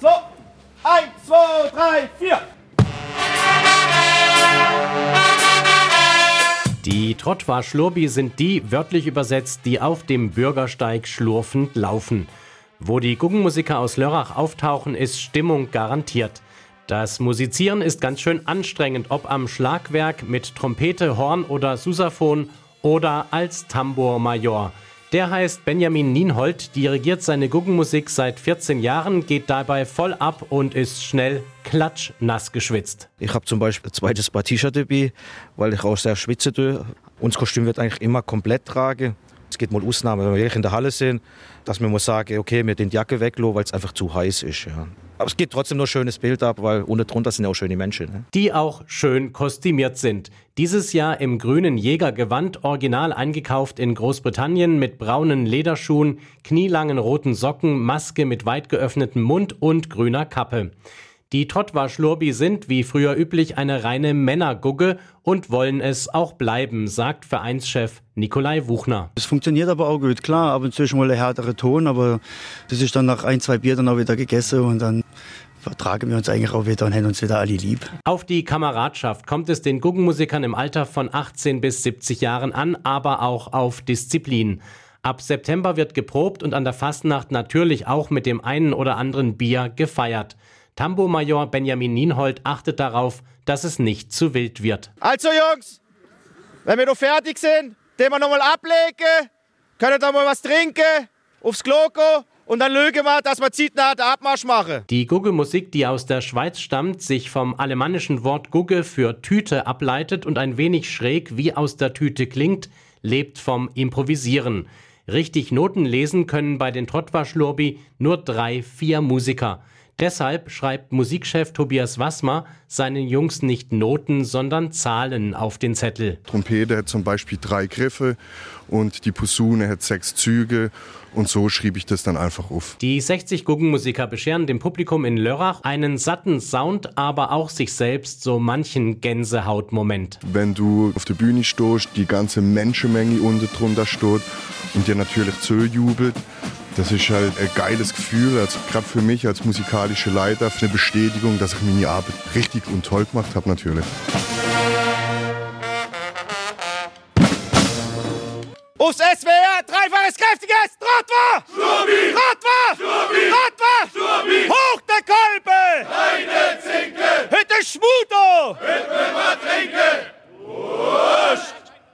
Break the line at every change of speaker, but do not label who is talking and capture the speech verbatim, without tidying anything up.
So, eins, zwei, drei, vier.
Die Trottoir-Schlurbi sind die, wörtlich übersetzt, die auf dem Bürgersteig schlurfend laufen. Wo die Guggenmusiker aus Lörrach auftauchen, ist Stimmung garantiert. Das Musizieren ist ganz schön anstrengend, ob am Schlagwerk mit Trompete, Horn oder Sousaphon oder als Tambourmajor. Der heißt Benjamin Nienhold, dirigiert seine Guggenmusik seit vierzehn Jahren, geht dabei voll ab und ist schnell klatschnass geschwitzt.
Ich habe zum Beispiel ein zweites Paar T-Shirt dabei, weil ich auch sehr schwitze. Unser Kostüm wird eigentlich immer komplett tragen. Es gibt mal Ausnahmen, wenn wir wirklich in der Halle sind, dass man muss sagen, okay, wir den die Jacke weglassen, weil es einfach zu heiß ist. Ja. Aber es gibt trotzdem noch ein schönes Bild ab, weil unten drunter sind ja auch schöne Menschen. Ne?
Die auch schön kostümiert sind. Dieses Jahr im grünen Jägergewand, original eingekauft in Großbritannien mit braunen Lederschuhen, knielangen roten Socken, Maske mit weit geöffnetem Mund und grüner Kappe. Die Trottoir-Schlurbi sind, wie früher üblich, eine reine Männergugge und wollen es auch bleiben, sagt Vereinschef Nikolai Wuchner.
Es funktioniert aber auch gut, klar, ab und zu schon mal ein härterer Ton, aber das ist dann nach ein, zwei Bier dann auch wieder gegessen und dann vertragen wir uns eigentlich auch wieder und haben uns wieder alle lieb.
Auf die Kameradschaft kommt es den Guggenmusikern im Alter von achtzehn bis siebzig Jahren an, aber auch auf Disziplin. Ab September wird geprobt und an der Fastnacht natürlich auch mit dem einen oder anderen Bier gefeiert. Tambourmajor Benjamin Nienhold achtet darauf, dass es nicht zu wild wird.
Also Jungs, wenn wir noch fertig sind, den wir noch mal ablegen, können wir mal was trinken, aufs Klo gehen und dann lügen wir, dass wir zeitnah den Abmarsch machen.
Die Guggemusik, die aus der Schweiz stammt, sich vom alemannischen Wort Gugge für Tüte ableitet und ein wenig schräg wie aus der Tüte klingt, lebt vom Improvisieren. Richtig Noten lesen können bei den Trottoir-Schlurbi nur drei, vier Musiker. Deshalb schreibt Musikchef Tobias Wassmer seinen Jungs nicht Noten, sondern Zahlen auf den Zettel.
Trompete hat zum Beispiel drei Griffe und die Posaune hat sechs Züge und so schrieb ich das dann einfach auf.
Die sechzig Guggenmusiker bescheren dem Publikum in Lörrach einen satten Sound, aber auch sich selbst so manchen Gänsehautmoment.
Wenn du auf der Bühne stehst, die ganze Menschenmenge unten drunter steht und dir natürlich zujubelt, das ist halt ein geiles Gefühl, also gerade für mich als musikalischer Leiter, eine Bestätigung, dass ich meine Arbeit richtig und toll gemacht habe natürlich.
Aufs S W R, dreifaches kräftiges Trottoir!
Schlurbi!
Trottoir!
Schlurbi!
Trottoir!
Schlurbi!
Hoch der Kolbe!
Reine Zinke!
Hütte Schmudo!
Hütte mal trinken! Wurscht!